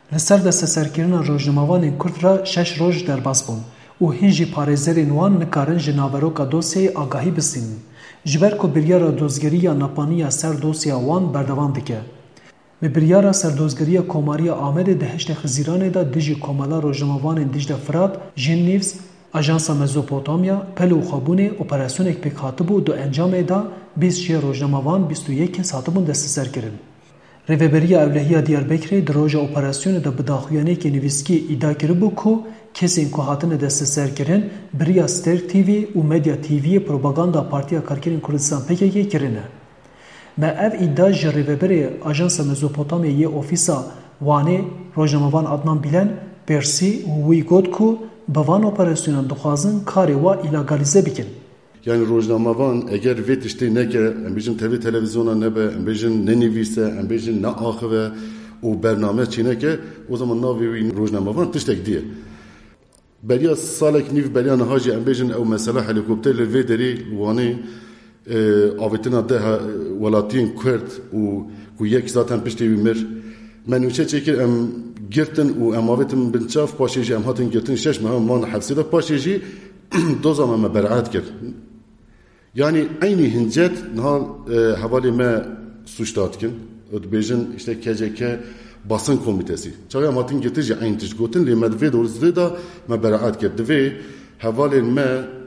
Li ser desteserkirina rojnamevanên Kurd re 6 roj derbas bûn û hin jî parêzerên wan nikarin ji naveroka dosyayê agahî bisînin. Ji ber ku biryara dozgeriya napaniya ser dosya wan berdewam dike. Bi biryara serdozgeriya Komariya Amedê di heştê Xizîranê de dijî komela rojnamevanên Dicle Firat, Jin News, Ajansa Mezopotamya, Pel û Xabûnê operasyonek pêk hatibû du encamê da 26 rojnamevan 21 kes hatibûn desteserkirin. Rêveberiya Ewlehiya Diyarbekirê di roja operasyonê de bi daxuyanekê nivîskî îdia kiribû ku kesên ku hatine desteserkirin biriya Ster TV û Medya TV'yê propaganda Partiya Karkerên Kurdistan PKK kirine. Me ev îdia ji rêveberê Ajansa Mezopotamyayê ofîsa Wanê rojnamevan Adnan Bilen persî û wî got ku bi van operasyonan dixwazin karê wa îlegalize bikin. Yani rojnamevan eğer vê tiştê neke, em bêjin tevê televizyona nebe, em bêjin nenivîse, em bêjin neaxive û bername çî neke, o zaman navê wî rojnamevan tiştek diye. Beriya salek nîv beriya niha jî em bêjin ew mesela helikopter li vê derê Wanê avêtina de welatiyên Kurd û ku yek zaten piştê wî mir. Me nûçe çêkir em girtin û em avêtin bin çav paşê jî em hatin girtin 6 meha man hevsê de paşê jî doza me beraat kir. Yani aynı hincet nihal hevalê me suçta dikin. Dibêjin işte KCK basın komitesi. Çawa matin girtin jî aynı tişt gotin lê me divê dorzê da me beraat kir. Divê hevalên me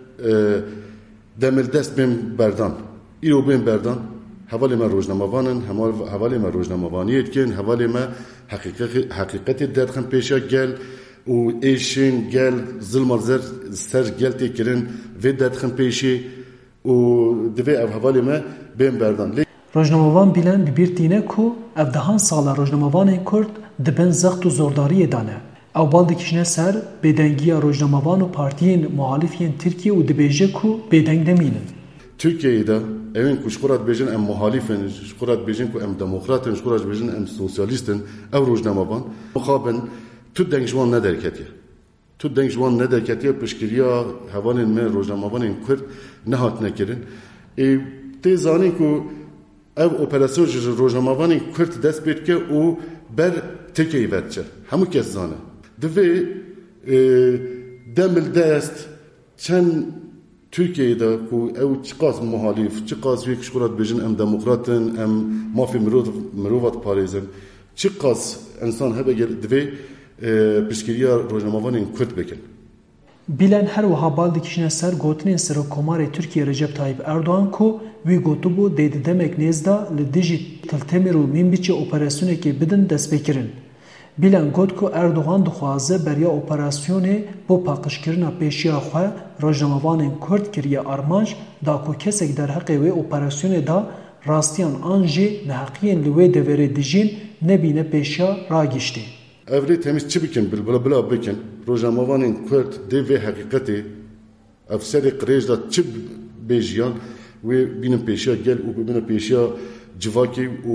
demir dest bên berdan. Îro bên berdan. Hevalê me rojnamevanin, hevalê me rojnamevaniyê dikin, hevalê me heqîqetê derxin pêşa gel û êşên gel zilma ser gel tê kirin vê derxin pêşê û divê ev hevalê me bên berdan. Rojnamevan Bilen bi bîr tîne ku ev dehan sala rojnamevanên Kurd dibin zext û zordariyê de ne. Ew bal dikişine ser bêdengiya rojnamevan û partiyên muhalîfiyên Tirkiye û dibêje ku bêdeng demînin. Türkiye'de de evin ku şkurat bêjin em muhalîfin, şkurat bêjin ku em demokratin, şkurat bêjin em sosyalistin, ev rojnamevan muxabin tu deng ji wan nederketiye. Tu deng ji wan nederketiye piştgiriya hevalên me rojnamevanên Kurd nehatine kirin. Tê zanîn ku ev operasyon ji rojnamevanên Kurd dest pê dike û ber Tirkiyeyê vediçe. Hemû kes zane. Divê demil dest çend Türkiye'de ku ev çıkaz muhalif, çıkaz vek şkurat bêjin em demokratin, em mafê mirovat parêzin, çıkaz insan hebe gel divê piştgiriya rojnamevanên Kurd bikin. Bilen her wiha bal dikişine ser gotinên Serokkomarê Tirkiye Recep Tayyip Erdoğan ku wî gotibû dê di demek nêzda li dijî Tiltemirê û Mînbiçê operasyonekê bidin destpêkirin. Bilen got ku Erdoğan dixwaze beriya operasyonê bo paqijkirina pêşiya xwe rojnamevanên Kurd kiriye armanc da ku kesek derheqê wê operasyonê da rastiyan an jî neheqiyên li wê deverê dijîn nebîne pêşiya ragiştî. Evrê temiz çi bikin, bila bikin. Rojnamevanên Kurd dê vê heqîqetê ev serê qirêj da çi bêjiyan wê bînin pêşiya gel û bibîne pêşiya civakê û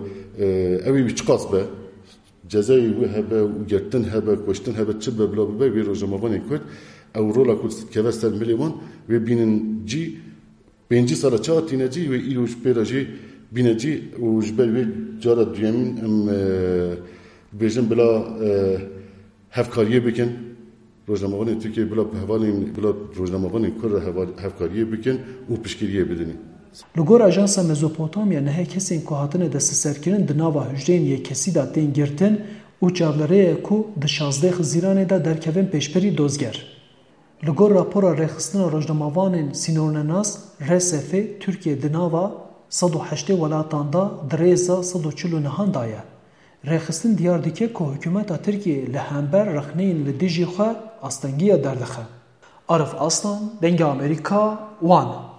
evî çiqas be. Cezayê wê hebe û girtin hebe, kuştin hebe çi be bila bibe wê rojnamevanên Kurd ew rola ku keve ser milê wan wê bînin cî 5 sala ça tîne cî wê îro ji pêra jî bîne cî û ji ber wê cara duyemîn em bêjin bila hevkariyê bikin. Rojnamevanên Tirkiye bila rojnamevanên Kurd hevkariyê bikin û piştgiriyê bidinin. Li gor Ajansa Mezopotamya nehe kesên ku hatine desteserkirin di nava hûjreyên yekesî da tên girtin û çavlereyê ku di 16 Xizîranê de derkevin pêşberî dozger. Li gor rapora rêxistina rojnamevanên sînornenas RSF Tirkiye di nava 108 welatan da di rêza 149 da ye. Rêxistin diyar dike ku hikûmeta Tirkiye li hember rexneyên li dijî xwe astengiya derdixe. Arif Aslan, Dengê Amerîka, Wan.